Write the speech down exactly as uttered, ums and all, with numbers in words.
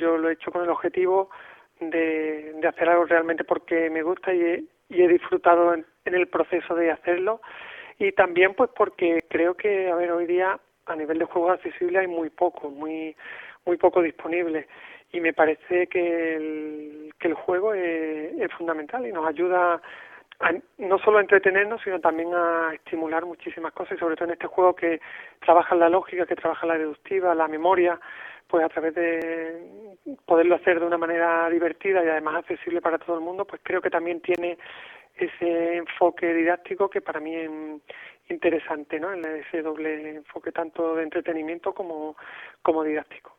yo lo he hecho con el objetivo de, de hacer algo realmente porque me gusta y he, y he disfrutado en, en el proceso de hacerlo, y también pues porque creo que, a ver, hoy día a nivel de juegos accesibles hay muy poco, muy muy poco disponible, y me parece que el, que el juego es, es fundamental y nos ayuda a, no solo a entretenernos, sino también a estimular muchísimas cosas, y sobre todo en este juego que trabaja la lógica, que trabaja la deductiva, la memoria, pues a través de poderlo hacer de una manera divertida y además accesible para todo el mundo, pues creo que también tiene ese enfoque didáctico que para mí es interesante, ¿no? Ese doble enfoque tanto de entretenimiento como, como didáctico.